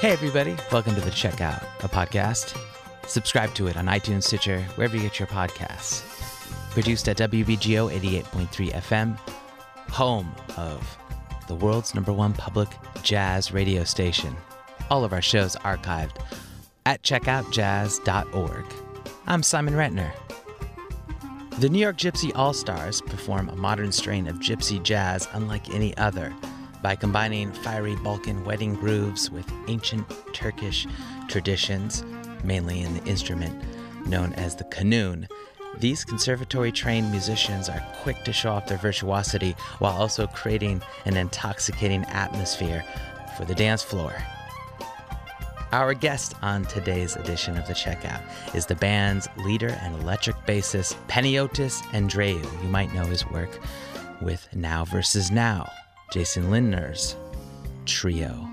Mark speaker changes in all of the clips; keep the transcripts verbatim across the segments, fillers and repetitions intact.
Speaker 1: Hey, everybody. Welcome to The Checkout, a podcast. Subscribe to it on iTunes, Stitcher, wherever you get your podcasts. Produced at W B G O eighty-eight point three F M, home of the world's number one public jazz radio station. All of our shows archived at checkout jazz dot org. I'm Simon Rentner. The New York Gypsy All-Stars perform a modern strain of gypsy jazz unlike any other by combining fiery Balkan wedding grooves with ancient Turkish traditions, mainly in the instrument known as the qanun. These conservatory-trained musicians are quick to show off their virtuosity while also creating an intoxicating atmosphere for the dance floor. Our guest on today's edition of The Checkout is the band's leader and electric bassist, Panagiotis Andreou. You might know his work with Now versus Now, Jason Lindner's trio.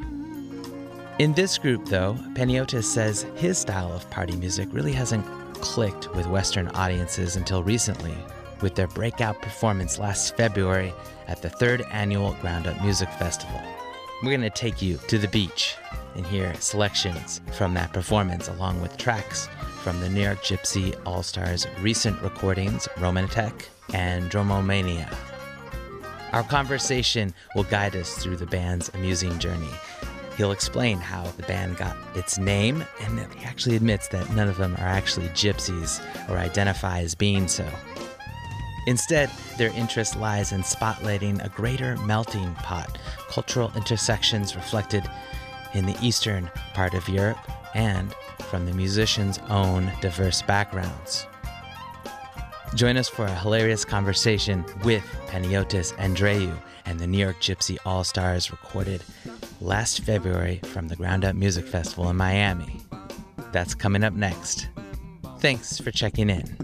Speaker 1: In this group, though, Panagiotis says his style of party music really hasn't clicked with Western audiences until recently, with their breakout performance last February at the third annual Ground Up Music Festival. We're going to take you to the beach and hear selections from that performance, along with tracks from the New York Gypsy All-Stars' recent recordings, Romantic and Dromomania. Our conversation will guide us through the band's amusing journey. He'll explain how the band got its name, and he actually admits that none of them are actually gypsies or identify as being so. Instead, their interest lies in spotlighting a greater melting pot, cultural intersections reflected in the eastern part of Europe and from the musicians' own diverse backgrounds. Join us for a hilarious conversation with Panagiotis Andreou and the New York Gypsy All-Stars, recorded last February from the Ground Up Music Festival in Miami. That's coming up next. Thanks for checking in.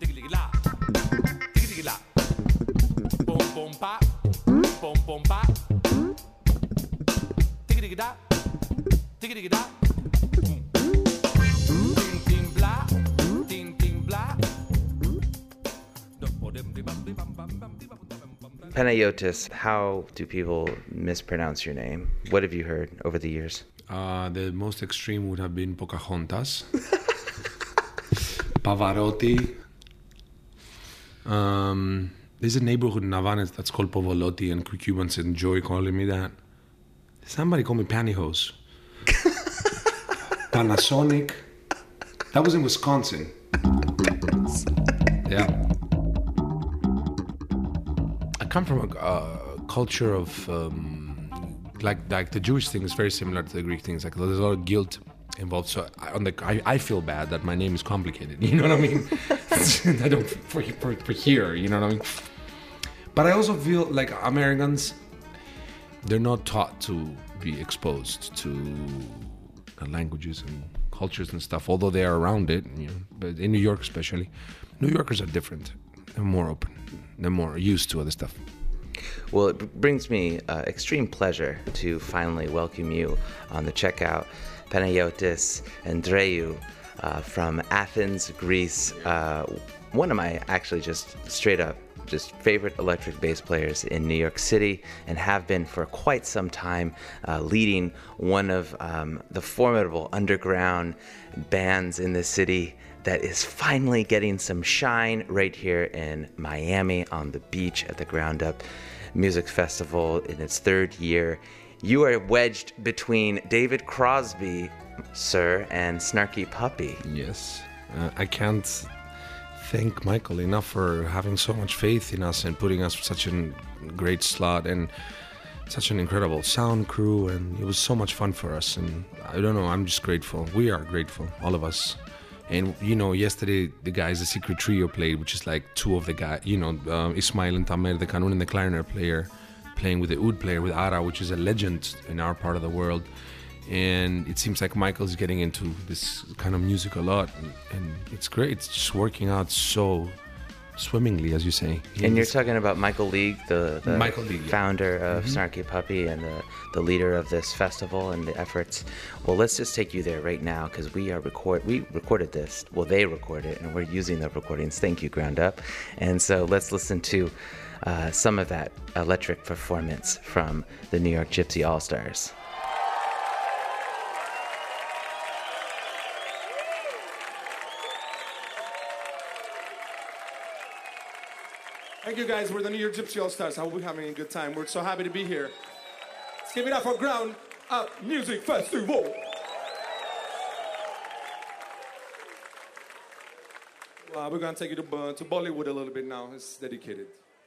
Speaker 1: Panagiotis, how do people mispronounce your name? What have you heard over the years?
Speaker 2: Uh, the most extreme would have been Pocahontas. Pavarotti. Um, there's a neighborhood in Havana that's called Povolotti, and Cubans enjoy calling me that. Somebody called me Pantyhose. Panasonic. That was in Wisconsin. Yeah. I come from a uh, culture of um, like like the Jewish thing is very similar to the Greek things. Like there's a lot of guilt involved. So I, on the I, I feel bad that my name is complicated. You know what I mean? I don't for, for for here. You know what I mean? But I also feel like Americans, they're not taught to be exposed to languages and cultures and stuff, although they are around it. You know, but in New York especially, New Yorkers are different. They're more open. They're more used to other stuff.
Speaker 1: Well, it brings me uh, extreme pleasure to finally welcome you on The Checkout, Panagiotis Andreou uh, from Athens, Greece. Uh, one of my actually just straight up just favorite electric bass players in New York City, and have been for quite some time, uh, leading one of um, the formidable underground bands in the city that is finally getting some shine right here in Miami on the beach at the Ground Up Music Festival in its third year. You are wedged between David Crosby, sir, and Snarky Puppy.
Speaker 2: Yes. Uh, I can't thank Michael enough for having so much faith in us and putting us such a great slot and such an incredible sound crew, and it was so much fun for us. And I don't know, I'm just grateful. We are grateful, all of us. And, you know, yesterday the guys, the Secret Trio played, which is like two of the guys, you know, um, Ismail and Tamer, the qanun and the clarinet player, playing with the oud player, with Ara, which is a legend in our part of the world. And it seems like Michael's getting into this kind of music a lot, and, and it's great. It's just working out so swimmingly, as you say.
Speaker 1: He and you're talking about Michael League, the, the
Speaker 2: Michael League,
Speaker 1: founder
Speaker 2: yeah.
Speaker 1: of mm-hmm. Snarky Puppy and the, the leader of this festival and the efforts. Well, let's just take you there right now, because we are record we recorded this. Well, they recorded it, and we're using the recordings. Thank you, Ground Up. And so let's listen to uh, some of that electric performance from the New York Gypsy All-Stars.
Speaker 3: Thank you guys. We're the New York Gypsy All-Stars. I hope we're having a good time. We're so happy to be here. Let's give it up for Ground Up Music Festival. Well, we're going to take you to, uh, to Bollywood a little bit now. It's dedicated.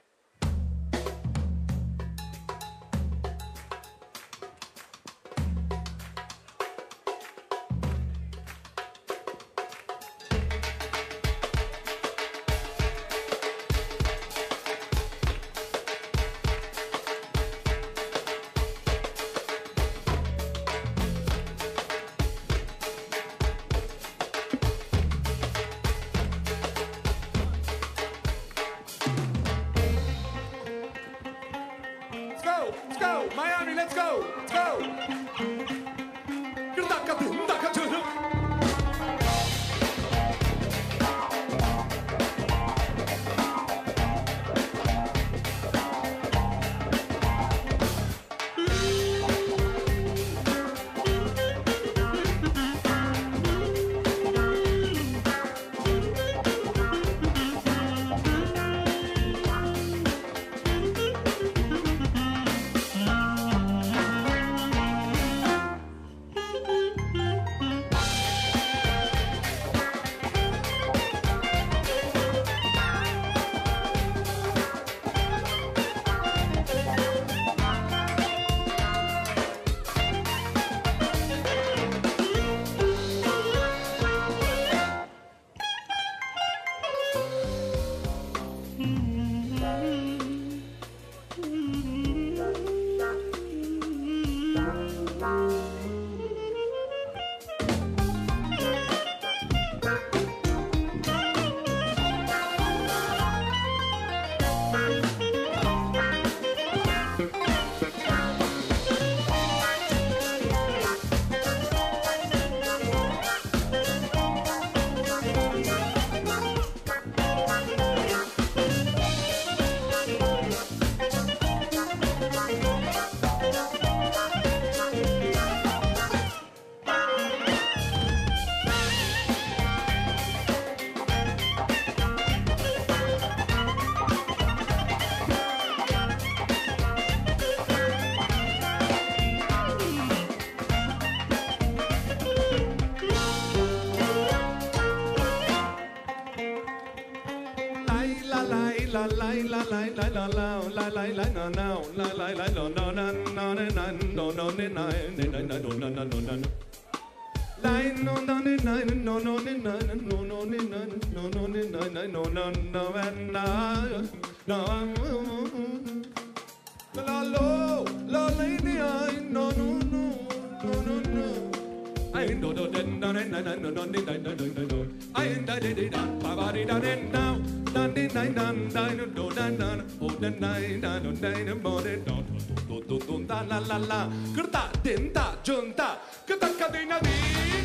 Speaker 4: La la la, kerta denta junta, kerta kadina di,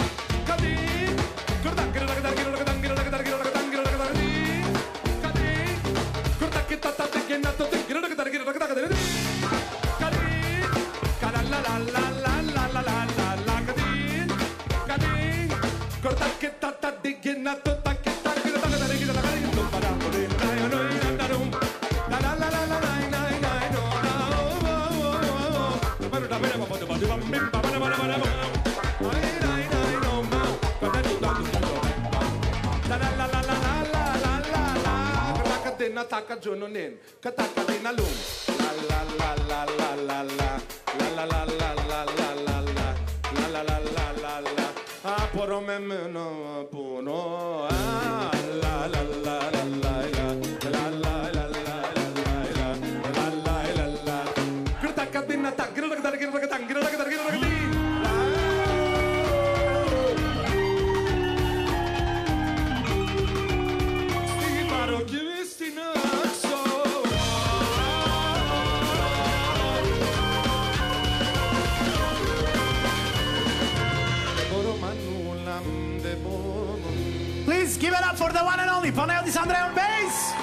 Speaker 4: kadi, kerta kerta kerta kerta kerta kerta kerta kerta kerta kerta di, kadi, kerta kita tak tekena tu kerta kerta kerta kerta kerta di, kadi, kada la la la la la la la la la kadi, kadi, kerta kita tak tekena tu tak kita kerta kerta kerta kerta kadi tu pada boleh naik naik naik la la la la la naik naik naik no no. Na taka jononin, kataka dinalum. La la la la la la la la la la la la la la la la la la la la. Ah, poro me no poro. Ah, la la la la la la la la la la la la la la. Kataka dinna tak, kataka kataka kataka kataka kataka kataka.
Speaker 5: Please give it up for the one and only Paneo Di Sandre on bass.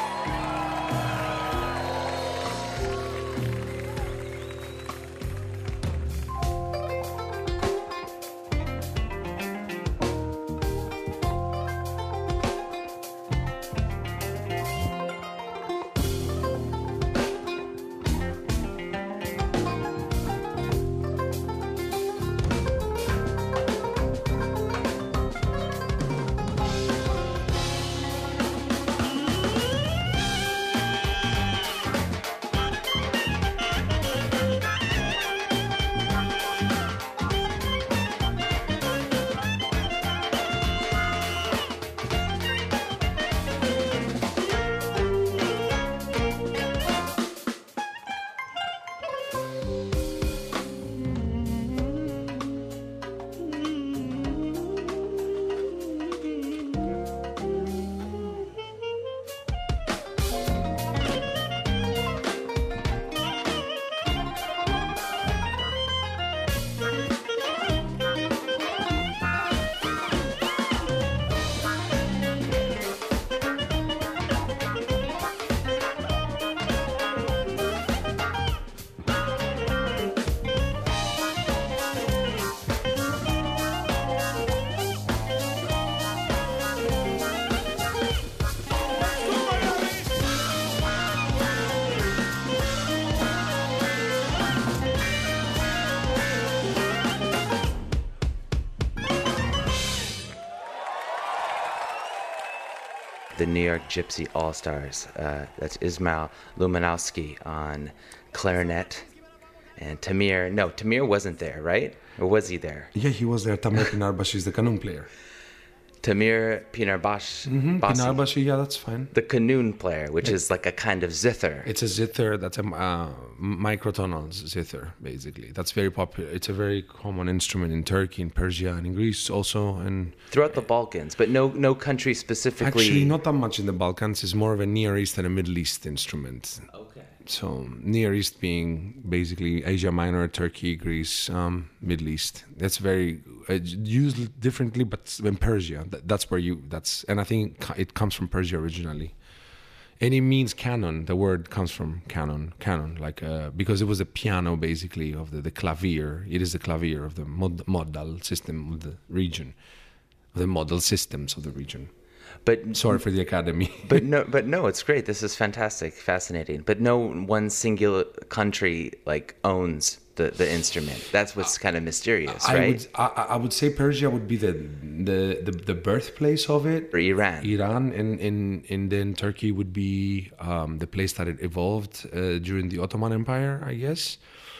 Speaker 1: the New York Gypsy All-Stars. Uh, that's Ismail Lumanowski on clarinet, and Tamir. No, Tamir wasn't there, right? Or was he there?
Speaker 2: Yeah, he was there. Tamir Pinarbashi is the Kanun player.
Speaker 1: Tamir Pinarbash.
Speaker 2: Mm-hmm.
Speaker 1: Basi,
Speaker 2: Pinarbashi, yeah, that's fine.
Speaker 1: the Kanun player, which is like a kind of zither.
Speaker 2: It's a zither. That's a uh, microtonal zither, basically. That's very popular. It's a very common instrument in Turkey, in Persia, and in Greece also. And
Speaker 1: Throughout the Balkans, but no no country specifically.
Speaker 2: actually, not that much in the Balkans. It's more of a Near East and a Middle East instrument.
Speaker 1: Okay.
Speaker 2: So Near East being basically Asia Minor, Turkey, Greece, um, Middle East. That's very uh, used differently, but in Persia, that, that's where you. That's and I think it comes from Persia originally. And it means canon. The word comes from canon, canon, like uh, because it was a piano basically of the, the clavier. It is the clavier of the mod, modal system of the region, of the modal systems of the region.
Speaker 1: But
Speaker 2: Sorry for the academy.
Speaker 1: but no, but no, it's great. This is fantastic, fascinating. But no one singular country like owns the, the instrument. That's what's kind of mysterious,
Speaker 2: I
Speaker 1: right?
Speaker 2: would I, I would say Persia would be the the, the, the birthplace of it.
Speaker 1: Or Iran.
Speaker 2: Iran and, and, and then Turkey would be um, the place that it evolved uh, during the Ottoman Empire, I guess.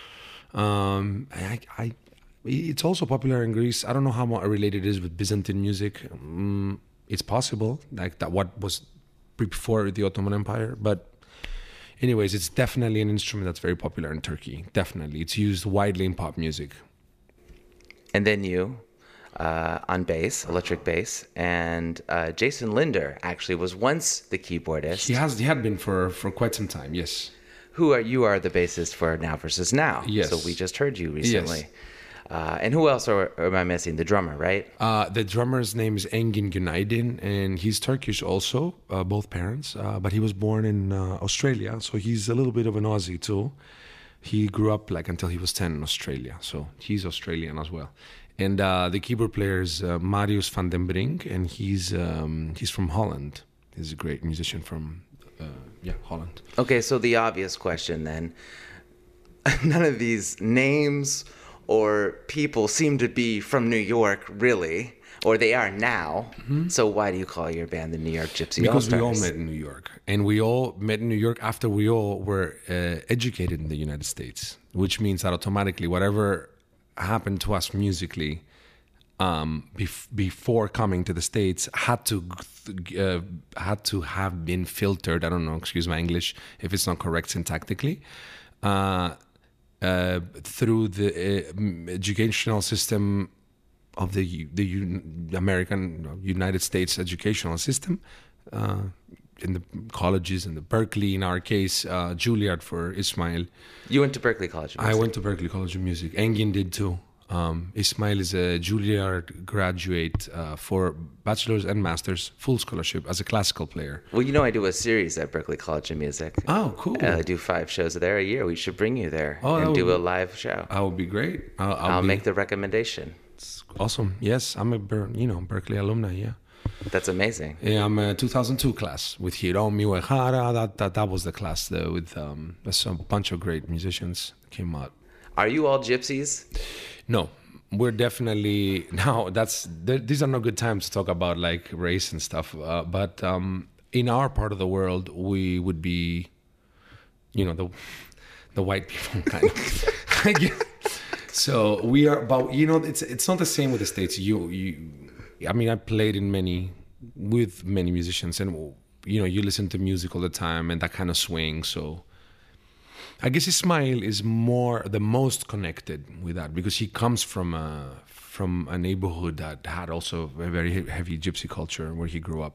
Speaker 2: Um, I, I it's also popular in Greece. I don't know how much related it is with Byzantine music. Um, it's possible, like that what was before the Ottoman Empire, but anyways, it's definitely an instrument that's very popular in Turkey. Definitely. It's used widely in pop music.
Speaker 1: And then you uh, on bass, electric bass, and uh, Jason Linder actually was once the keyboardist.
Speaker 2: He has he had been for, for quite some time, yes.
Speaker 1: Who are you are the bassist for Now Versus Now.
Speaker 2: Yes.
Speaker 1: So we just heard you recently.
Speaker 2: Yes.
Speaker 1: Uh, and who else are, am I missing? The drummer, right?
Speaker 2: Uh, the drummer's name is Engin Günaydin, and he's Turkish also, uh, both parents. Uh, but he was born in uh, Australia, so he's a little bit of an Aussie too. He grew up like until he was ten in Australia, so he's Australian as well. And uh, the keyboard player is uh, Marius van den Brink, and he's um, he's from Holland. He's a great musician from uh, yeah Holland.
Speaker 1: Okay, so the obvious question then. None of these names or people seem to be from New York, really, or they are now. Mm-hmm. So why do you call your band the New York Gypsy
Speaker 2: Because
Speaker 1: All-Stars?
Speaker 2: we all met in New York, and we all met in New York after we all were uh, educated in the United States, which means that automatically whatever happened to us musically um, bef- before coming to the States had to uh, had to have been filtered. I don't know, excuse my English if it's not correct syntactically. Uh, Uh, through the uh, educational system of the the Un- American United States educational system, uh, in the colleges, in the Berkeley, in our case, uh, Juilliard for Ismail.
Speaker 1: You went to Berklee College of
Speaker 2: I
Speaker 1: Music.
Speaker 2: went to Berkeley College of Music. Engin did too. Um, Ismail is a Juilliard graduate uh, for bachelor's and master's, full scholarship as a classical player.
Speaker 1: Well, you know I do a series at Berklee College of Music.
Speaker 2: Oh, cool.
Speaker 1: Uh, I do five shows there a year. We should bring you there
Speaker 2: Oh, that
Speaker 1: and
Speaker 2: would
Speaker 1: do a
Speaker 2: be-
Speaker 1: live show.
Speaker 2: I would be great. I'll, I'll,
Speaker 1: I'll
Speaker 2: be,
Speaker 1: make the recommendation.
Speaker 2: awesome. Yes, I'm a Ber- you know Berkeley alumni. Yeah.
Speaker 1: That's amazing.
Speaker 2: Yeah, I'm a two thousand two class with Hiromi Uehara. That, that that was the class though, with um, there's a bunch of great musicians that came out.
Speaker 1: Are you all gypsies?
Speaker 2: No, we're definitely now. That's th- these are not good times to talk about like race and stuff. Uh, but um, in our part of the world, we would be, you know, the the white people kind of. I guess. So we are, but you know, it's it's not the same with the States. You you. I mean, I played in many, with many musicians, and you know, you listen to music all the time, and that kind of swing. So, I guess Ismail is more the most connected with that because he comes from a from a neighborhood that had also a very heavy gypsy culture where he grew up,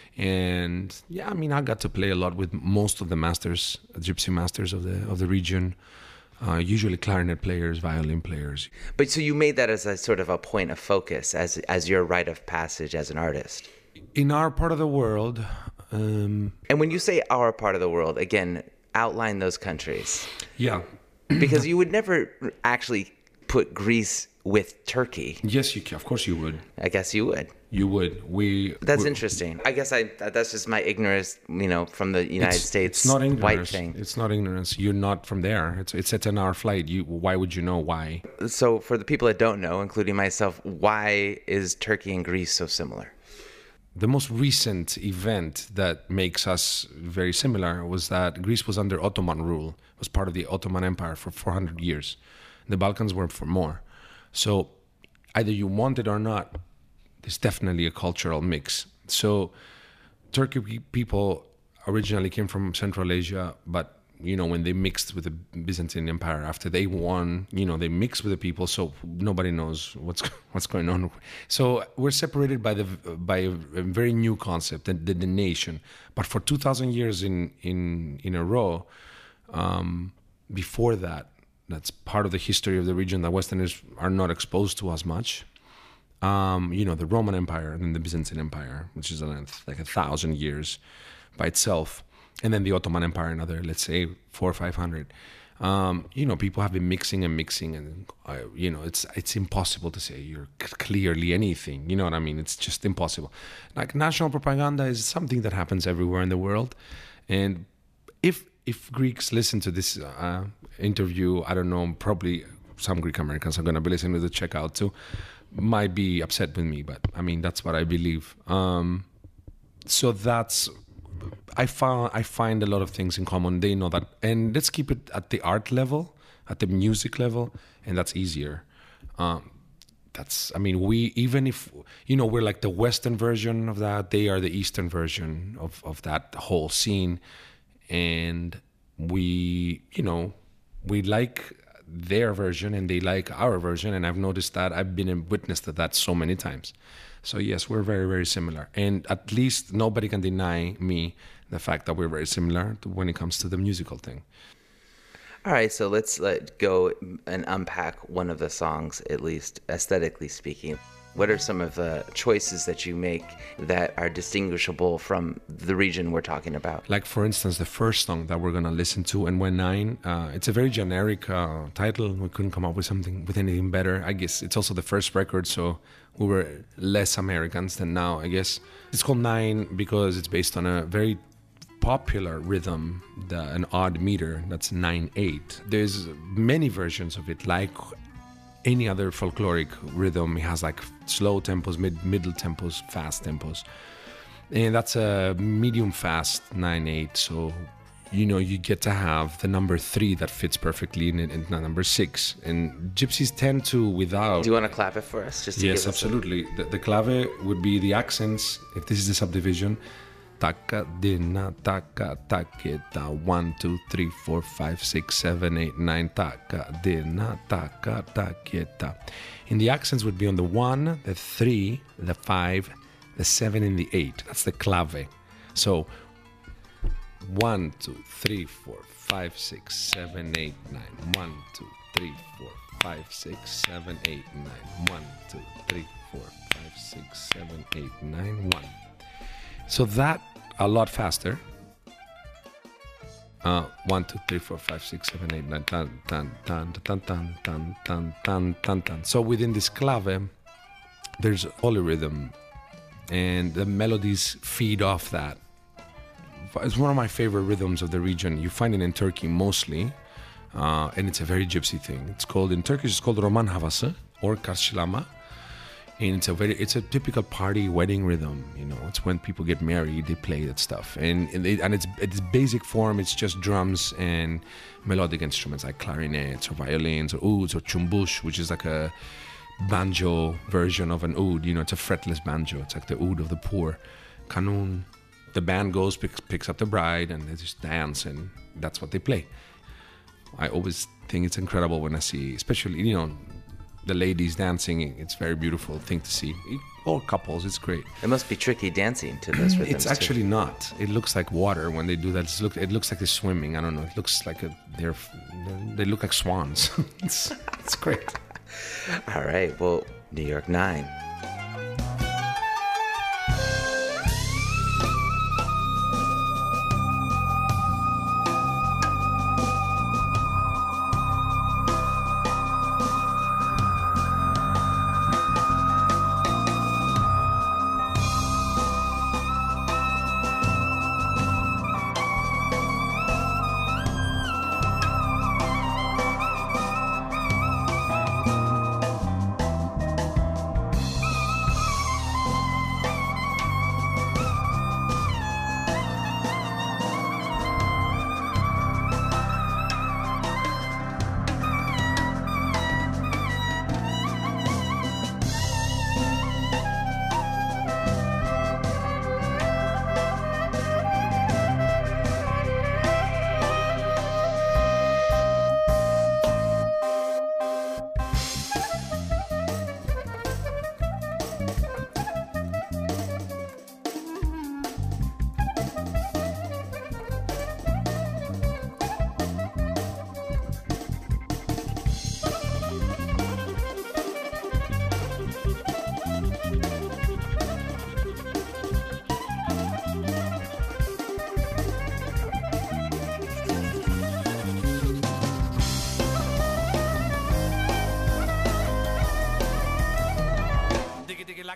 Speaker 2: and yeah, I mean, I got to play a lot with most of the masters, gypsy masters of the of the region. Uh, usually clarinet players, violin players.
Speaker 1: But so you made that as a sort of a point of focus, as as your rite of passage as an artist.
Speaker 2: In our part of the world, um,
Speaker 1: And when you say our part of the world, again, outline those countries.
Speaker 2: yeah,
Speaker 1: Because you would never actually put Greece with Turkey.
Speaker 2: yes, you can. Of course, you would.
Speaker 1: I guess you would.
Speaker 2: You would. We.
Speaker 1: That's
Speaker 2: we-
Speaker 1: interesting. I guess I that's just my ignorance, you know, from the United
Speaker 2: It's,
Speaker 1: States
Speaker 2: it's not
Speaker 1: white
Speaker 2: ignorance.
Speaker 1: thing.
Speaker 2: It's not ignorance. You're not from there. It's it's a ten-hour flight. You. Why would you know why?
Speaker 1: So for the people that don't know, including myself, why is Turkey and Greece so similar?
Speaker 2: the most recent event that makes us very similar was that Greece was under Ottoman rule, was part of the Ottoman Empire for four hundred years. The Balkans were for more. So either you want it or not, there's definitely a cultural mix. So Turkey people originally came from Central Asia, but you know, when they mixed with the Byzantine Empire, after they won, you know, they mixed with the people, so nobody knows what's what's going on. So we're separated by the by a, a very new concept, the, the, the nation. But for two thousand years in in in a row, um, before that, that's part of the history of the region that Westerners are not exposed to as much. Um, you know, the Roman Empire and then the Byzantine Empire, which is like a thousand years by itself. And then the Ottoman Empire, another, let's say, four or five hundred. Um, you know, people have been mixing and mixing, and uh, you know, it's it's impossible to say you're c- clearly anything. You know what I mean? It's just impossible. Like national propaganda is something that happens everywhere in the world, and if if Greeks listen to this uh, interview, I don't know, probably some Greek Americans are going to be listening to the Checkout too, might be upset with me, but I mean that's what I believe. Um, so that's. I found I find a lot of things in common. They know that, and let's keep it at the art level, at the music level, and that's easier. Um, that's I mean, we even if you know we're like the Western version of that, they are the Eastern version of of that whole scene, and we you know we like their version and they like our version, and I've noticed that I've been a witness to that so many times. So yes, we're very, very similar. And at least nobody can deny me the fact that we're very similar to when it comes to the musical thing.
Speaker 1: All right, so let's let go and unpack one of the songs, at least aesthetically speaking. What are some of the choices that you make that are distinguishable from the region we're talking about?
Speaker 2: Like, for instance, the first song that we're going to listen to, N Y nine, uh, it's a very generic uh, title. We couldn't come up with something, with anything better. I guess it's also the first record, so we were less Americans than now, I guess. It's called Nine because it's based on a very popular rhythm, the, an odd meter, that's nine eight. There's many versions of it, like any other folkloric rhythm. It has like slow tempos, mid middle tempos, fast tempos, and that's a medium fast nine eight. So you know you get to have the number three that fits perfectly in, in number six. And gypsies tend to without.
Speaker 1: Do you want to clap it for us? Just to
Speaker 2: yes,
Speaker 1: give us
Speaker 2: absolutely. A... The, the clave would be the accents. If this is the subdivision. Taka, dina, taka, taketa, one, two, three, four, five, six, seven, eight, nine, taka, dina, taka, taketa. And the accents would be on the one, the three, the five, the seven, and the eight. That's the clave. So, one, two, three, four, five, six, seven, eight, nine. One, two, three, four, five, six, seven, eight, nine. One, two, three, four, five, six, seven, eight, nine, one. So that a lot faster. Uh, one, two, three, four, five, six, seven, eight, nine, tan, tan, tan, tan, tan, tan, tan, tan, tan, tan. So within this clave, there's polyrhythm, and the melodies feed off that. It's one of my favorite rhythms of the region. You find it in Turkey mostly, uh, and it's a very gypsy thing. It's called in Turkish. It's called roman havası or karşılama. And it's a very, it's a typical party wedding rhythm. You know, it's when people get married, they play that stuff. And and, they, and it's its basic form, it's just drums and melodic instruments like clarinets or violins or ouds or chumbush, which is like a banjo version of an oud. You know, it's a fretless banjo. It's like the oud of the poor. Kanun. The band goes, picks, picks up the bride, and they just dance, and that's what they play. I always think it's incredible when I see, especially, you know, the ladies dancing. It's a very beautiful thing to see. All couples, it's great.
Speaker 1: It must be tricky dancing to those rhythms.
Speaker 2: It's actually too. Not. It looks like water when they do that. It's look, it looks like they're swimming. I don't know. It looks like a, they're, they look like swans. it's, it's great.
Speaker 1: All right. Well, New York Nine.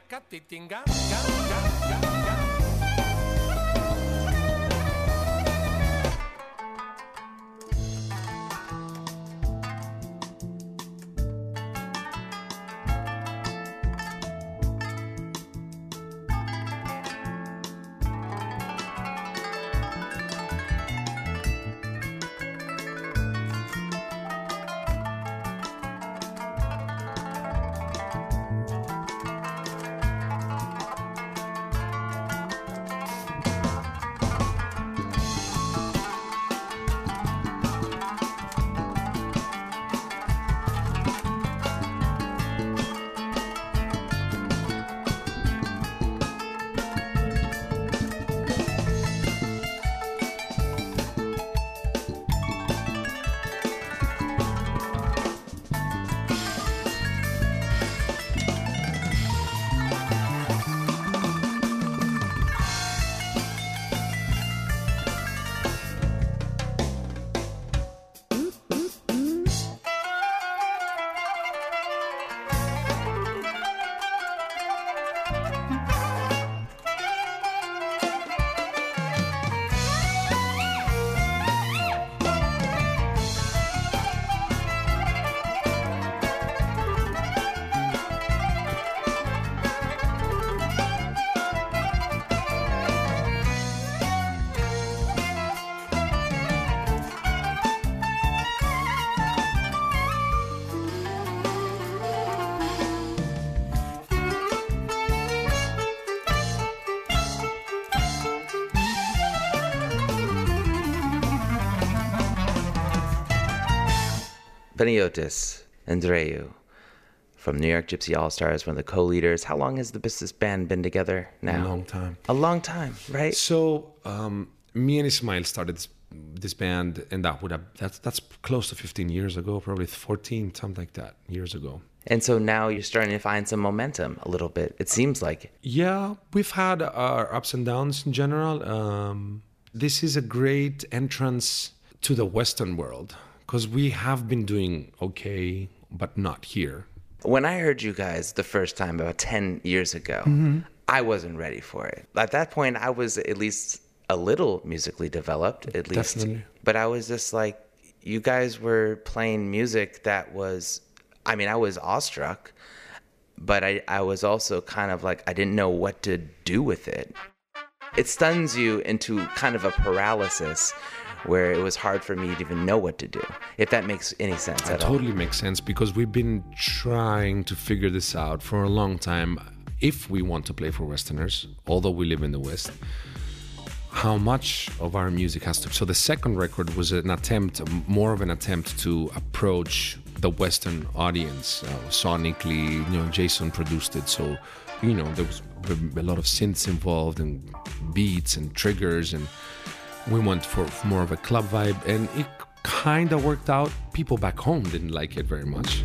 Speaker 4: Titinga, ga, ga, ga, ga.
Speaker 1: Panagiotis Andreu from New York Gypsy All-Stars, one of the co-leaders. How long has the this band been together now?
Speaker 2: A long time.
Speaker 1: A long time, right?
Speaker 2: So um, me and Ismail started this, this band, and that would have that's that's close to fifteen years ago, probably fourteen, something like that, years ago.
Speaker 1: And so now you're starting to find some momentum a little bit. It seems like.
Speaker 2: Yeah, we've had our ups and downs in general. Um, this is a great entrance to the Western world, because we have been doing okay, but not here.
Speaker 1: When I heard you guys the first time about ten years ago, mm-hmm. I wasn't ready for it. At that point, I was at least a little musically developed, at least.
Speaker 2: Definitely.
Speaker 1: But I was just like, you guys were playing music that was, I mean, I was awestruck, but I, I was also kind of like, I didn't know what to do with it. It stuns you into kind of a paralysis where it was hard for me to even know what to do, if that makes any sense
Speaker 2: It
Speaker 1: at all.
Speaker 2: totally makes sense, because we've been trying to figure this out for a long time. If we want to play for Westerners, although we live in the West, how much of our music has to... So the second record was an attempt, more of an attempt to approach the Western audience. Uh, sonically, you know, Jason produced it, so, you know, there was a lot of synths involved and beats and triggers, and we went for more of a club vibe, and it kind of worked out. People back home didn't like it very much.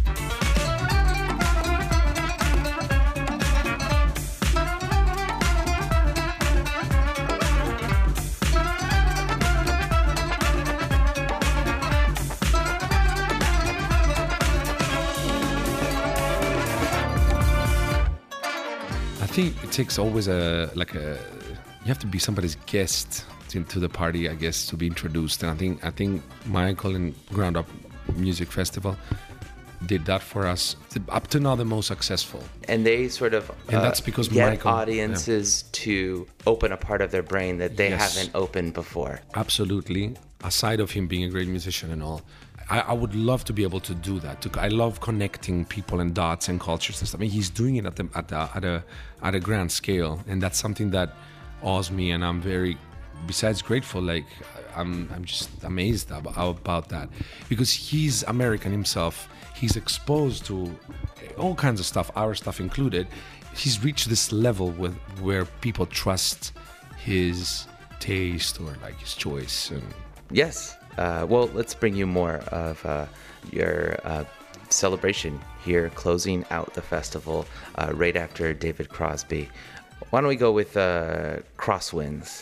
Speaker 2: I think it takes always a, like a, you have to be somebody's guest into the party, I guess, to be introduced. And I think I think Michael and Ground Up Music Festival did that for us. Up to now, the most successful.
Speaker 1: And they sort of
Speaker 2: and
Speaker 1: uh,
Speaker 2: that's because
Speaker 1: get
Speaker 2: Michael,
Speaker 1: audiences yeah. to open a part of their brain that they
Speaker 2: yes.
Speaker 1: haven't opened before.
Speaker 2: Absolutely. Aside of him being a great musician and all, I, I would love to be able to do that. To, I love connecting people and dots and cultures and stuff. I mean, he's doing it at the, at the, at a at a grand scale, and that's something that awes me, and I'm very. Besides grateful, like I'm, I'm just amazed about, about that, because he's American himself. He's exposed to all kinds of stuff, our stuff included. He's reached this level with where people trust his taste or like his choice. And
Speaker 1: yes. Uh, well, let's bring you more of uh, your uh, celebration here, closing out the festival uh, right after David Crosby. Why don't we go with uh, Crosswinds?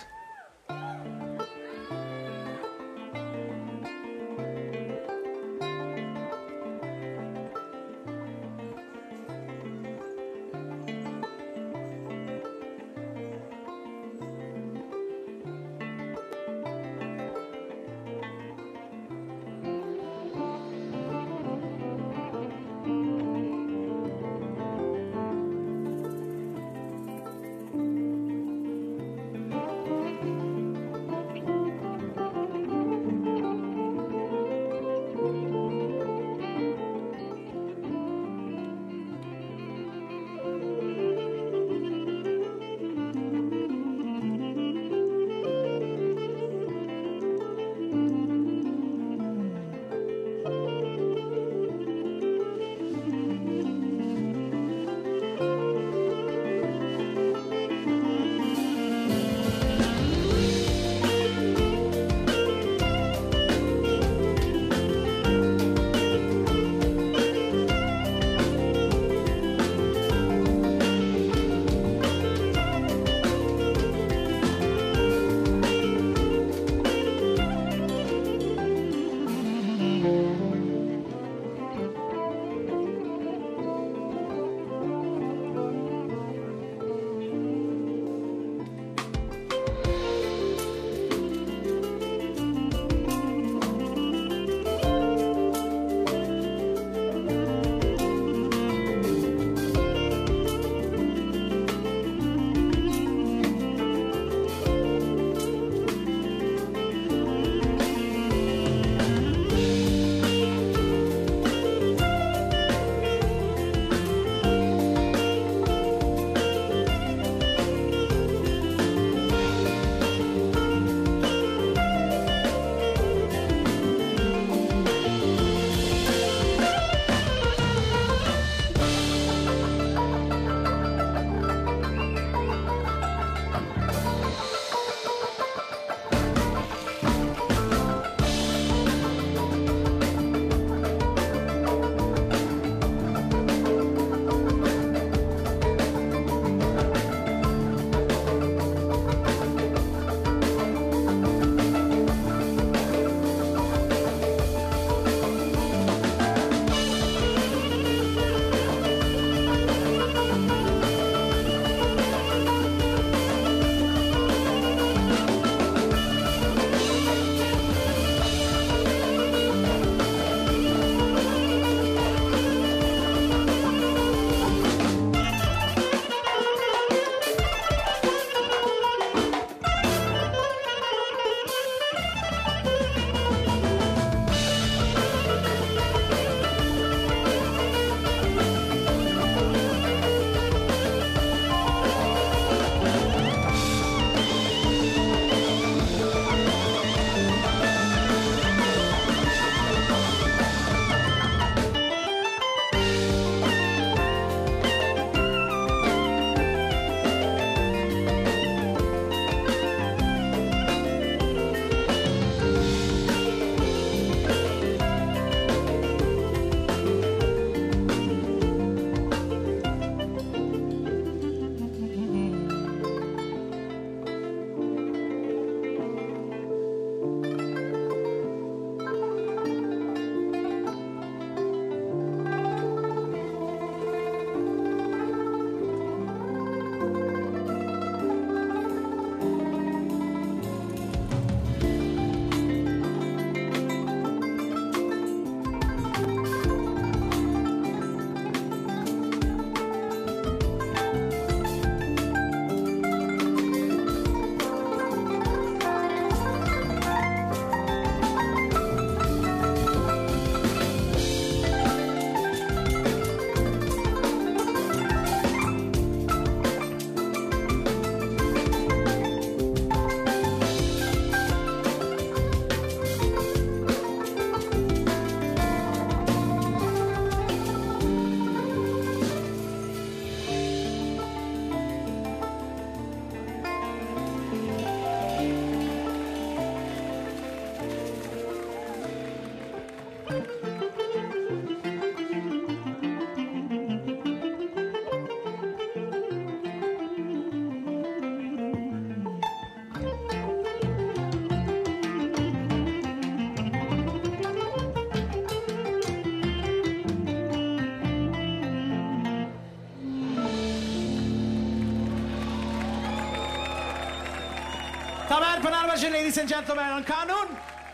Speaker 5: Tamer Pınarbaşı, ladies and gentlemen, on Kanun.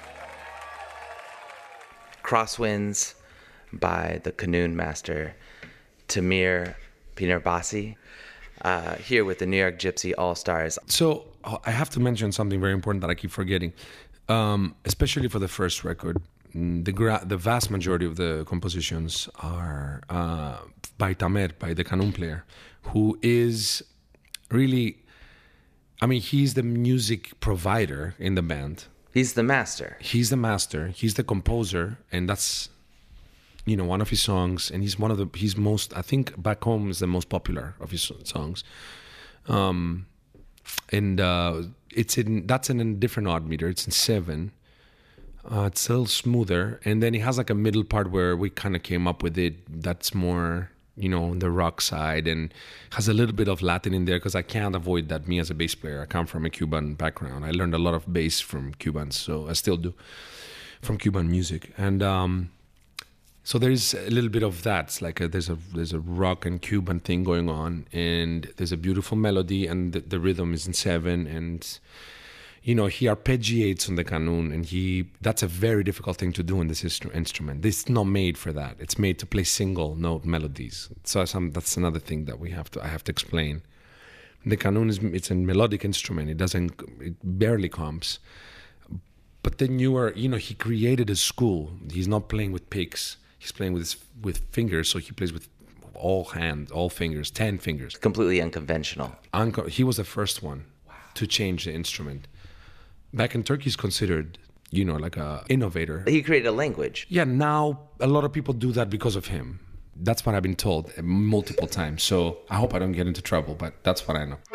Speaker 1: Crosswinds by the Kanun master, Tamer Pınarbaşı, uh, here with the New York Gypsy All-Stars.
Speaker 2: So uh, I have to mention something very important that I keep forgetting, um, especially for the first record. The gra- the vast majority of the compositions are uh, by Tamer, by the Kanun player, who is really, I mean, he's the music provider in the band.
Speaker 1: He's the master.
Speaker 2: He's the master. He's the composer, and that's, you know, one of his songs. And he's one of the, he's most, I think, Back Home is the most popular of his songs. Um, and uh, it's in, that's in a different odd meter. It's in seven. Uh, it's a little smoother, and then it has like a middle part where we kind of came up with it. That's more, you know, on the rock side, and has a little bit of Latin in there because I can't avoid that. Me as a bass player, I come from a Cuban background. I learned a lot of bass from Cubans, so I still do, from Cuban music, and um, so there's a little bit of that. It's like a, there's a there's a rock and Cuban thing going on, and there's a beautiful melody, and the, the rhythm is in seven, and you know, he arpeggiates on the kanun, and he that's a very difficult thing to do in this instru- instrument. It's not made for that. It's made to play single note melodies. So some, that's another thing that we have to I have to explain. The kanun is it's a melodic instrument. It doesn't it barely comps. But then you are, you know, he created a school. He's not playing with picks. He's playing with his, with fingers. So he plays with all hands, all fingers, ten fingers.
Speaker 1: Completely unconventional.
Speaker 2: Unco- he was the first one wow. to change the instrument. Back in Turkey, he's considered, you know, like a innovator.
Speaker 1: He created a language.
Speaker 2: Yeah, now a lot of people do that because of him. That's what I've been told multiple times. So I hope I don't get into trouble, but that's what I know.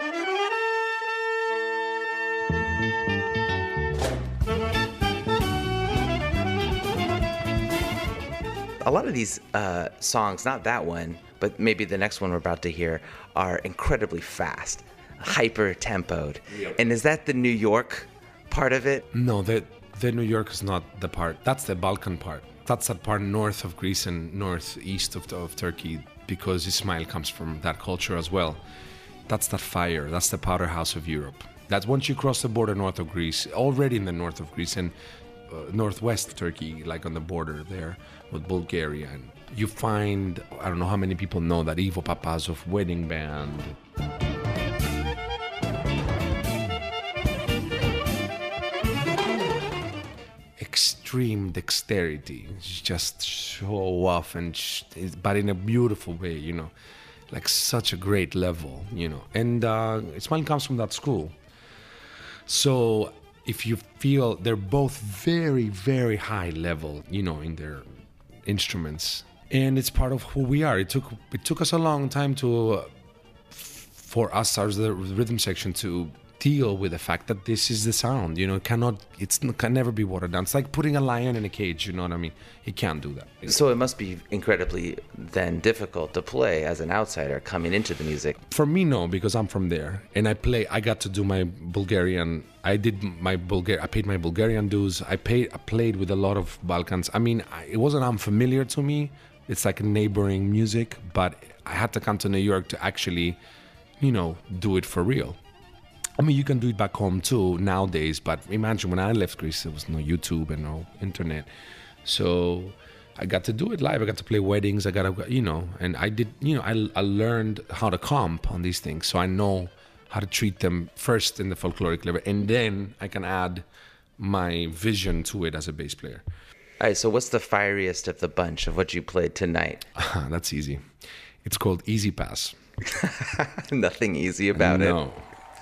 Speaker 1: A lot of these uh, songs, not that one, but maybe the next one we're about to hear, are incredibly fast, hyper-tempoed. Yep. And is that the New York part of it?
Speaker 2: No, the, the New York is not the part. That's the Balkan part. That's that part north of Greece and northeast of, of Turkey, because Ismail comes from that culture as well. That's that fire. That's the powderhouse of Europe. That's once you cross the border north of Greece, already in the north of Greece and uh, northwest Turkey, like on the border there with Bulgaria. And you find, I don't know how many people know that Ivo Papazov wedding band. Extreme dexterity, just show off, and sh- but in a beautiful way, you know, like such a great level, you know. And uh, Ismail comes from that school, so if you feel they're both very, very high level, you know, in their instruments, and it's part of who we are. It took it took us a long time to, uh, for us as the rhythm section to deal with the fact that this is the sound, you know, it cannot, it's, it can never be watered down. It's like putting a lion in a cage, you know what I mean? He can't do that.
Speaker 1: So it must be incredibly then difficult to play as an outsider coming into the music.
Speaker 2: For me, no, because I'm from there, and I play, I got to do my Bulgarian, I did my Bulgar, I paid my Bulgarian dues, I paid, I played with a lot of Balkans. I mean, I, it wasn't unfamiliar to me, it's like neighboring music, but I had to come to New York to actually, you know, do it for real. I mean, you can do it back home too nowadays, but imagine when I left Greece, there was no YouTube and no internet. So I got to do it live. I got to play weddings. I got to, you know, and I did, you know, I, I learned how to comp on these things. So I know how to treat them first in the folkloric level, and then I can add my vision to it as a bass player.
Speaker 1: All right, so what's the fieriest of the bunch of what you played tonight?
Speaker 2: That's easy. It's called Easy Pass.
Speaker 1: Nothing easy about
Speaker 2: no.
Speaker 1: it.
Speaker 2: No.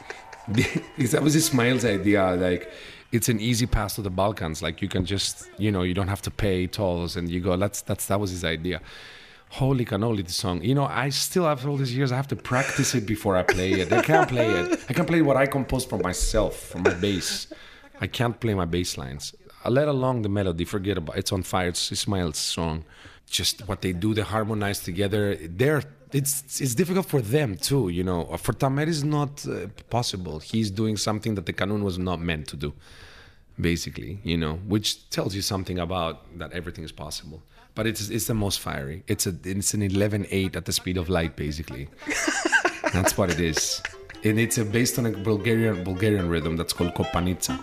Speaker 2: That was Ismail's idea. Like, it's an easy pass to the Balkans. Like, you can just, you know, you don't have to pay tolls, and you go. That's that's that was his idea. Holy cannoli, the song. You know, I still, after all these years, I have to practice it before I play it. I can't play it. I can play what I composed for myself, from my bass. I can't play my bass lines. Let alone the melody. Forget about it. It's on fire. It's Ismail's song. Just what they do, they harmonize together. They're It's it's difficult for them too, you know. For Tamer, it's not uh, possible. He's doing something that the kanun was not meant to do, basically, you know, which tells you something about that everything is possible. But it's it's the most fiery. It's a it's an eleven eight at the speed of light, basically. That's what it is. And it's uh, based on a Bulgarian Bulgarian rhythm that's called kopanica.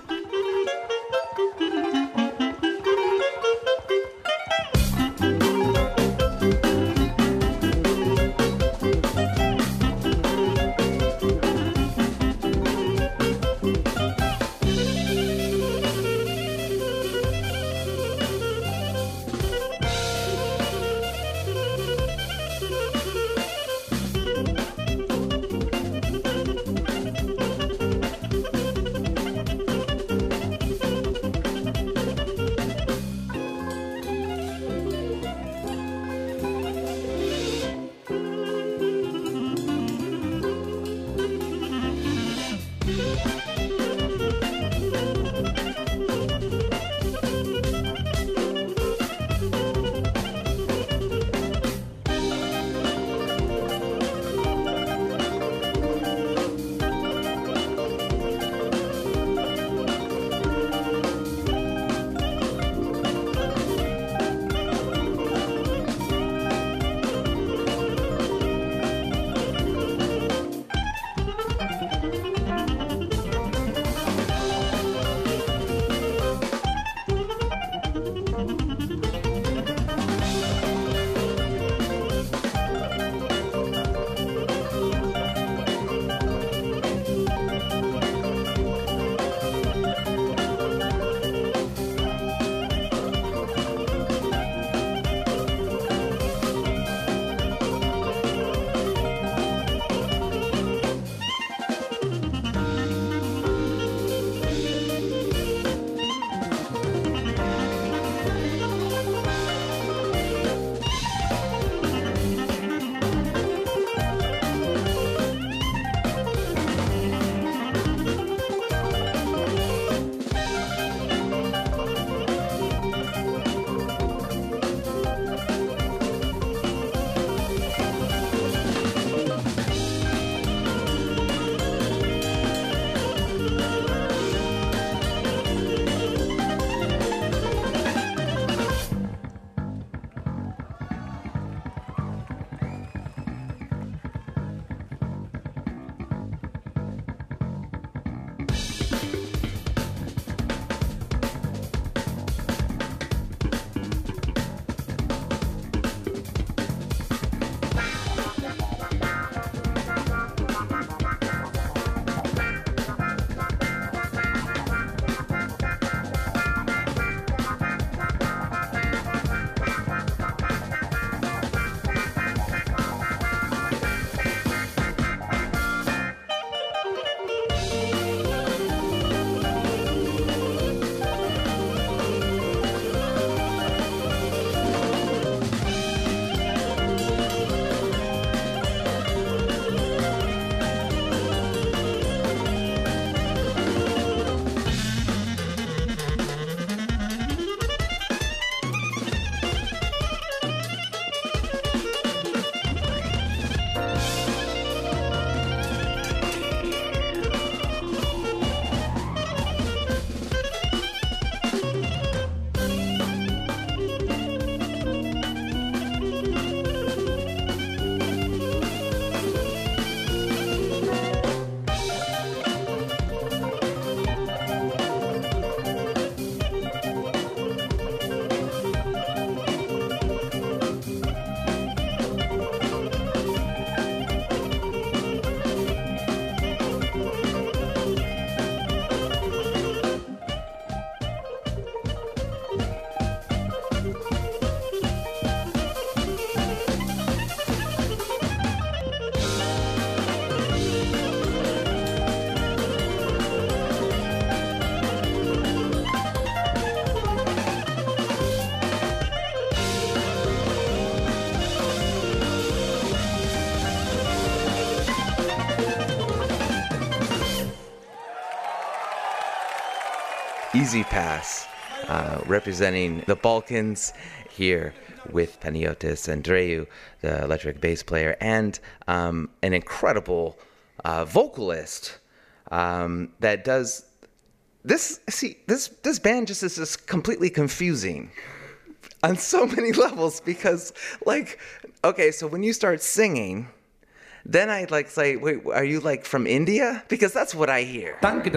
Speaker 1: E-ZPass, uh, representing the Balkans here with Panagiotis Andreou, the electric bass player, and um, an incredible uh, vocalist um, that does this. See, this this band just is just completely confusing on so many levels because, like, okay, so when you start singing, then I'd like say, wait, are you like from India? Because that's what I hear.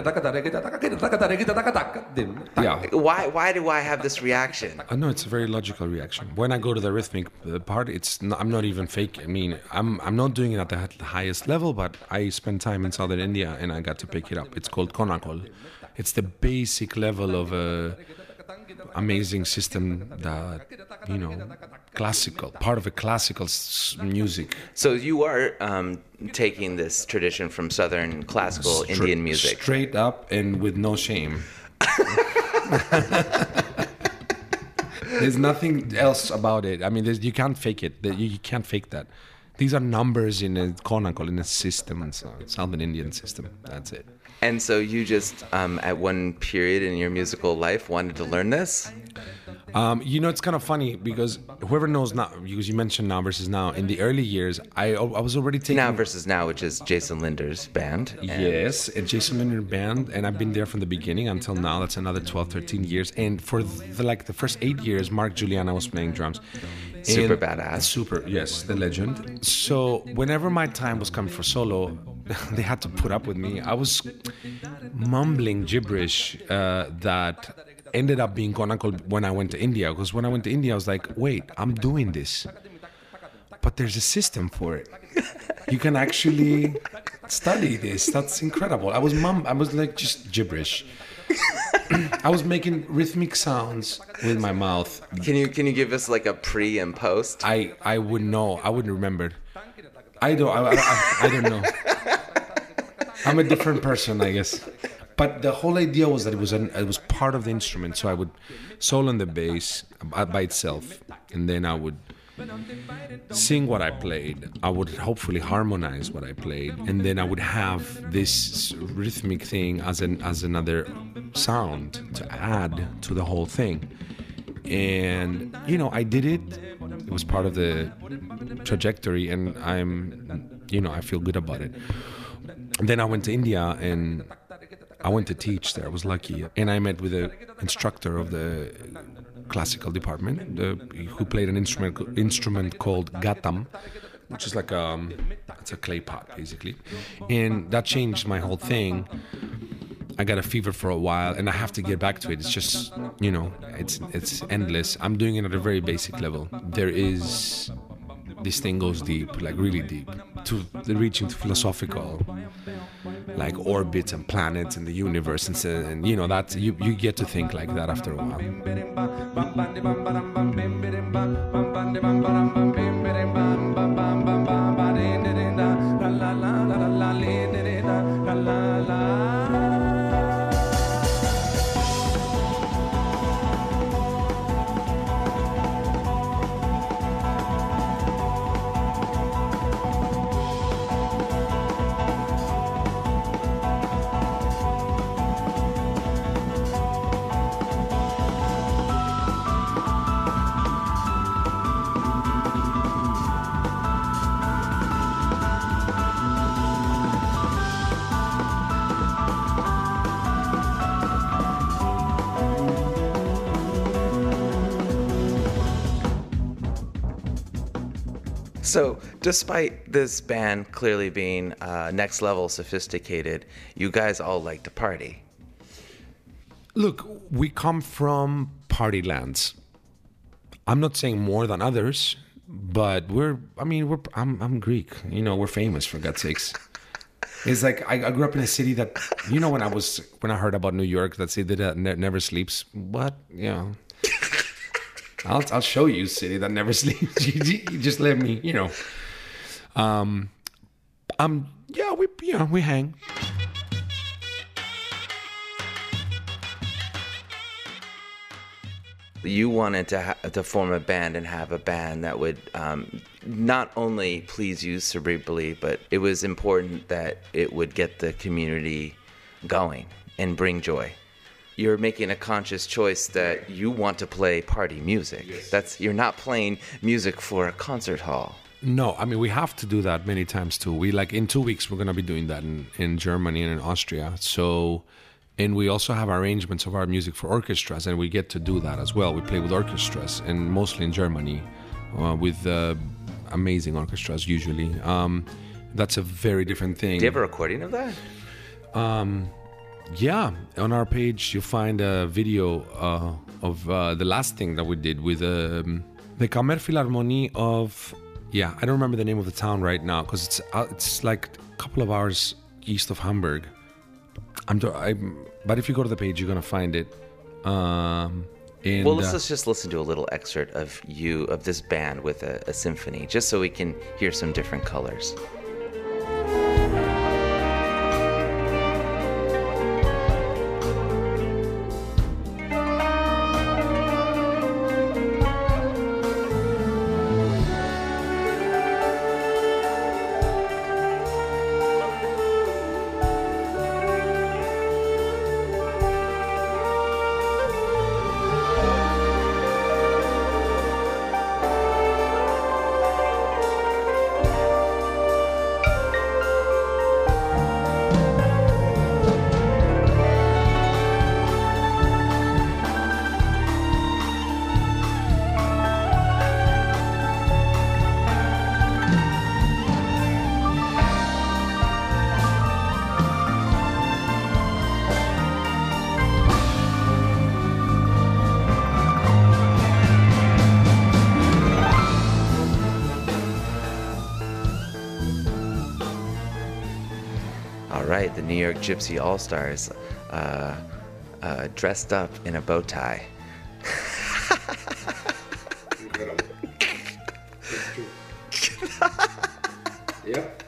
Speaker 2: Yeah.
Speaker 1: Why why do I have this reaction?
Speaker 2: Uh, no, it's a very logical reaction. When I go to the rhythmic uh, part, it's not, I'm not even fake. I mean, I'm I'm not doing it at the h- highest level, but I spent time in southern India and I got to pick it up. It's called Konakol. It's the basic level of a amazing system that, you know, classical, part of a classical s- music.
Speaker 1: So you are um, taking this tradition from Southern classical
Speaker 2: Stra-
Speaker 1: Indian music.
Speaker 2: Straight up and with no shame. There's nothing else about it. I mean, there's, you can't fake it. You, you can't fake that. These are numbers in a konakol, in a system, and so Southern Indian system. That's it.
Speaker 1: And so you just, um, at one period in your musical life, wanted to learn this?
Speaker 2: Um, you know, it's kind of funny because whoever knows now, because you mentioned Now versus Now, in the early years, I I was already taking...
Speaker 1: Now versus Now, which is Jason Linder's band. And
Speaker 2: Yes, a Jason Linder band, and I've been there from the beginning until now. That's another twelve, thirteen years. And for the, like the first eight years, Mark Juliana was playing drums.
Speaker 1: Super
Speaker 2: And-
Speaker 1: badass.
Speaker 2: Super, yes, the legend. So whenever my time was coming for solo, they had to put up with me. I was mumbling gibberish uh, that ended up being konakol when I went to India. Because when I went to India, I was like, wait, I'm doing this. But there's a system for it. You can actually study this. That's incredible. I was mum. I was like just gibberish. I was making rhythmic sounds with my mouth.
Speaker 1: Can you can you give us like a pre and post?
Speaker 2: I, I wouldn't know. I wouldn't remember. I don't. I, I, I don't know. I'm a different person, I guess. But the whole idea was that it was an, it was part of the instrument. So I would solo on the bass by itself, and then I would sing what I played. I would hopefully harmonize what I played, and then I would have this rhythmic thing as an as another sound to add to the whole thing. And you know, I did it. It was part of the trajectory, and I'm, you know, I feel good about it. And then I went to India and I went to teach there. I was lucky, and I met with the instructor of the classical department, the, who played an instrument instrument called Gatam, which is like a it's a clay pot basically, and that changed my whole thing. I got a fever for a while, and I have to get back to it. It's just, you know, it's it's endless. I'm doing it at a very basic level. There is this thing goes deep, like really deep, to reaching to philosophical, like orbits and planets and the universe, and, and you know that you you get to think like that after a while.
Speaker 1: So, despite this band clearly being uh, next level sophisticated, you guys all like to party.
Speaker 2: Look, we come from party lands. I'm not saying more than others, but we're, I mean, we're, I'm, I'm Greek. You know, we're famous, for God's sakes. It's like, I, I grew up in a city that, you know, when I was, when I heard about New York, that city that ne- never sleeps, what? You know. I'll I'll show you a city that never sleeps. you, you just let me, you know. Um, um, yeah, we, you know, we hang.
Speaker 1: You wanted to ha- to form a band and have a band that would um, not only please you cerebrally, but it was important that it would get the community going and bring joy. You're making a conscious choice that you want to play party music. Yes. That's you're not playing music for a concert hall.
Speaker 2: No, I mean, we have to do that many times too. We like in two weeks we're gonna be doing that in, in Germany and in Austria. So, and we also have arrangements of our music for orchestras, and we get to do that as well. We play with orchestras, and mostly in Germany, uh, with uh, amazing orchestras usually. Um, That's a very different thing.
Speaker 1: Do you have a recording of that?
Speaker 2: Um, yeah, on our page you'll find a video uh, of uh, the last thing that we did with um, the Kammerphilharmonie of, yeah, I don't remember the name of the town right now because it's uh, it's like a couple of hours east of Hamburg. I'm, I'm, but if you go to the page, you're gonna find it. Um, and,
Speaker 1: well, let's,
Speaker 2: uh,
Speaker 1: let's just listen to a little excerpt of you of this band with a, a symphony, just so we can hear some different colors. Right, the New York Gypsy All-Stars, uh, uh, dressed up in a bow tie.
Speaker 2: Incredible. It's true. Yep.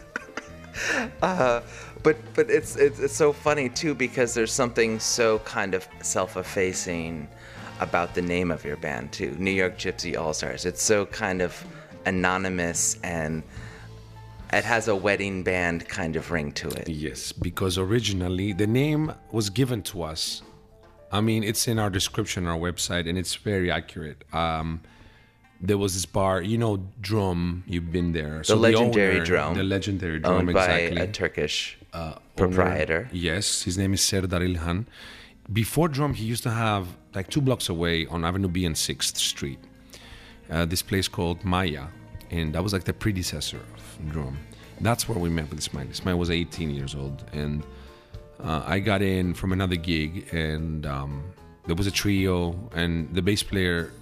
Speaker 1: Uh, but but it's, it's it's so funny too because there's something so kind of self-effacing about the name of your band too, New York Gypsy All-Stars. It's so kind of anonymous and it has a wedding band kind of ring to it.
Speaker 2: Yes, because originally the name was given to us. I mean, it's in our description on our website, and it's very accurate. Um, there was this bar, you know, Drum. You've been there.
Speaker 1: The
Speaker 2: so
Speaker 1: legendary
Speaker 2: the owner,
Speaker 1: Drum.
Speaker 2: The legendary Drum,
Speaker 1: owned
Speaker 2: exactly.
Speaker 1: by a Turkish
Speaker 2: uh,
Speaker 1: proprietor.
Speaker 2: Owner. Yes, his name is Serdar İlhan. Before Drum, he used to have, like two blocks away on Avenue B and sixth Street, uh, this place called Maya. And that was like the predecessor of Drum. That's where we met with Ismail. Ismail was eighteen years old, and uh, I got in from another gig, and um, there was a trio, and the bass player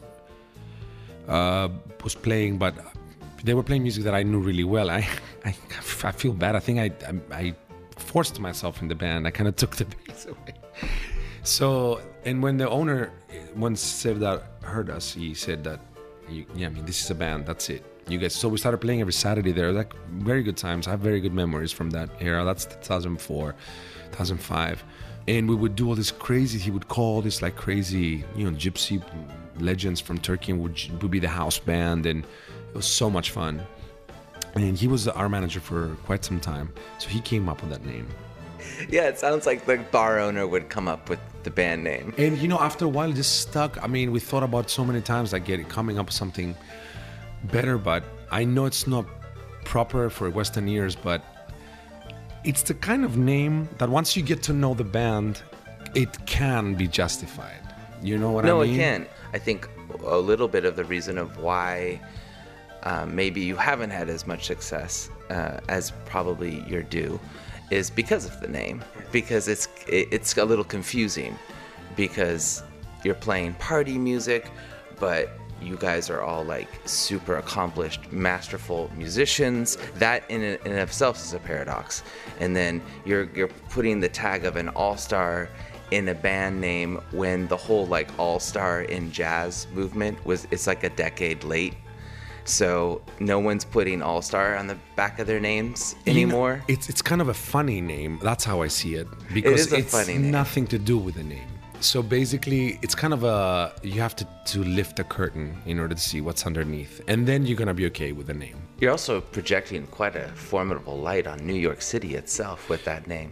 Speaker 2: uh, was playing, but they were playing music that I knew really well. I, I, I feel bad. I think I, I, I forced myself in the band. I kind of took the bass away. So, and when the owner, once Serdar heard us, he said that, yeah, I mean, this is a band. That's it. You guys. So we started playing every Saturday there. Like very good times. I have very good memories from that era. That's two thousand four, two thousand five, and we would do all this crazy. He would call this like crazy, you know, gypsy legends from Turkey, and would would be the house band, and it was so much fun. And he was our manager for quite some time, so he came up with that name.
Speaker 1: Yeah, it sounds like the bar owner would come up with the band name.
Speaker 2: And you know, after a while, it just stuck. I mean, we thought about so many times like getting coming up with something better, but I know it's not proper for Western ears, but it's the kind of name that once you get to know the band, it can be justified. You know what
Speaker 1: no,
Speaker 2: I mean?
Speaker 1: No, it can. I think a little bit of the reason of why uh, maybe you haven't had as much success uh, as probably you're due is because of the name. Because it's it's a little confusing because you're playing party music, but you guys are all like super accomplished, masterful musicians. That in and in itself is a paradox. And then you're you're putting the tag of an all-star in a band name when the whole like all-star in jazz movement was, it's like a decade late. So no one's putting all-star on the back of their names anymore.
Speaker 2: You know, it's it's kind of a funny name. That's how I see it. Because
Speaker 1: it is a
Speaker 2: it's
Speaker 1: funny name.
Speaker 2: Nothing to do with the name. So basically, it's kind of a, you have to, to lift the curtain in order to see what's underneath. And then you're going to be okay with the name.
Speaker 1: You're also projecting quite a formidable light on New York City itself with that name.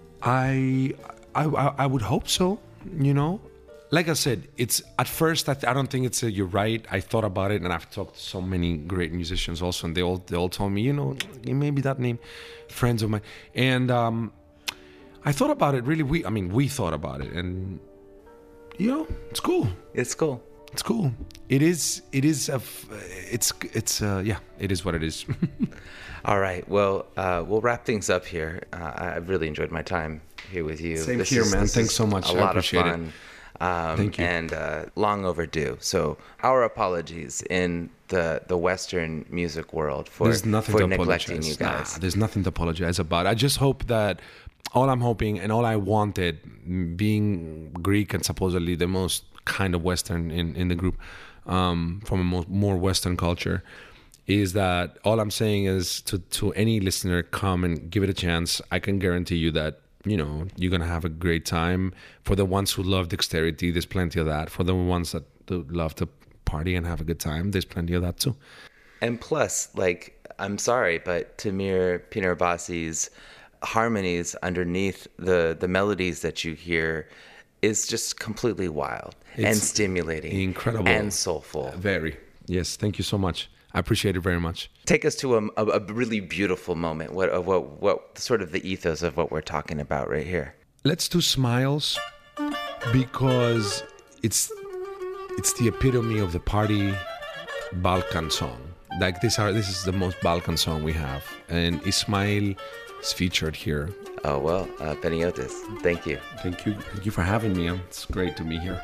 Speaker 2: I, I, I would hope so, you know. Like I said, it's at first, I, th- I don't think it's a, you're right. I thought about it, and I've talked to so many great musicians also, and they all, they all told me, you know, maybe that name, friends of mine. And um, I thought about it really, we, I mean, we thought about it, and you know, it's cool.
Speaker 1: It's cool.
Speaker 2: It's cool. It is. It is. A f- it's. It's. Uh, yeah. It is what it is.
Speaker 1: All right. Well, uh, we'll wrap things up here. Uh, I've really enjoyed my time here with you.
Speaker 2: Same
Speaker 1: This
Speaker 2: here,
Speaker 1: is-
Speaker 2: man.
Speaker 1: this
Speaker 2: Thanks
Speaker 1: is
Speaker 2: so much.
Speaker 1: A
Speaker 2: I
Speaker 1: lot
Speaker 2: appreciate
Speaker 1: of
Speaker 2: it.
Speaker 1: fun. Um,
Speaker 2: Thank you.
Speaker 1: And uh, long overdue. So our apologies in the the Western music world for,
Speaker 2: There's nothing
Speaker 1: for
Speaker 2: to
Speaker 1: neglecting
Speaker 2: apologize.
Speaker 1: you guys.
Speaker 2: Nah, there's nothing to apologize about. I just hope that all I'm hoping and all I wanted, being Greek and supposedly the most kind of Western in, in the group, um, from a more, more Western culture, is that all I'm saying is to, to any listener, come and give it a chance. I can guarantee you that, you know, you're going to have a great time. For the ones who love dexterity, there's plenty of that. For the ones that do love to party and have a good time, there's plenty of that too.
Speaker 1: And plus, like, I'm sorry, but Tamir Pinarbasi's harmonies underneath the, the melodies that you hear is just completely wild and
Speaker 2: It's
Speaker 1: stimulating.
Speaker 2: incredible.
Speaker 1: And soulful.
Speaker 2: Very. Yes, thank you so much. I appreciate it very much.
Speaker 1: Take us to a, a, a really beautiful moment. What, of what, what sort of the ethos of what we're talking about right here?
Speaker 2: Let's do Smiles because it's it's the epitome of the party Balkan song. Like this are this is the most Balkan song we have, and Ismail is featured here.
Speaker 1: Oh, well, uh, Peniotis, thank you.
Speaker 2: Thank you, thank you for having me. It's great to be here.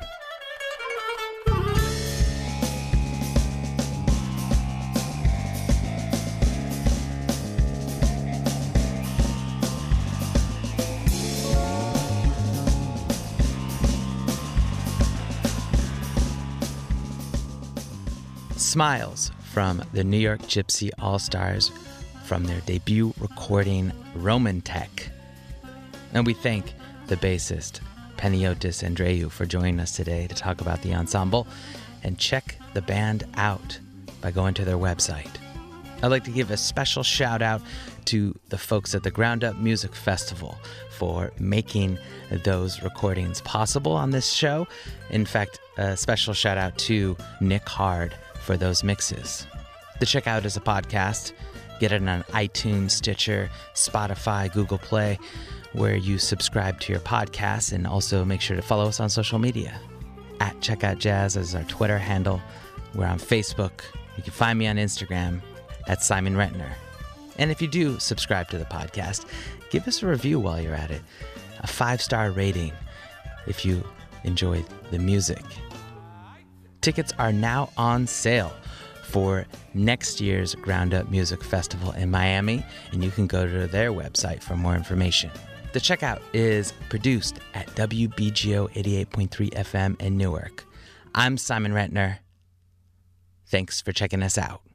Speaker 1: Smiles from the New York Gypsy All-Stars from their debut recording Roman Tech. And we thank the bassist Peniotis Andreou for joining us today to talk about the ensemble, and check the band out by going to their website. I'd like to give a special shout out to the folks at the Ground Up Music Festival for making those recordings possible on this show. In fact, a special shout out to Nick Hard for those mixes. The Checkout is a podcast. Get it on iTunes, Stitcher, Spotify, Google Play, where you subscribe to your podcasts, and also make sure to follow us on social media. At Checkout Jazz is our Twitter handle. We're on Facebook. You can find me on Instagram at Simon Rentner. And if you do subscribe to the podcast, give us a review while you're at it. A five-star rating if you enjoy the music. Tickets are now on sale for next year's Ground Up Music Festival in Miami, and you can go to their website for more information. The Checkout is produced at W B G O eighty-eight point three F M in Newark. I'm Simon Rentner. Thanks for checking us out.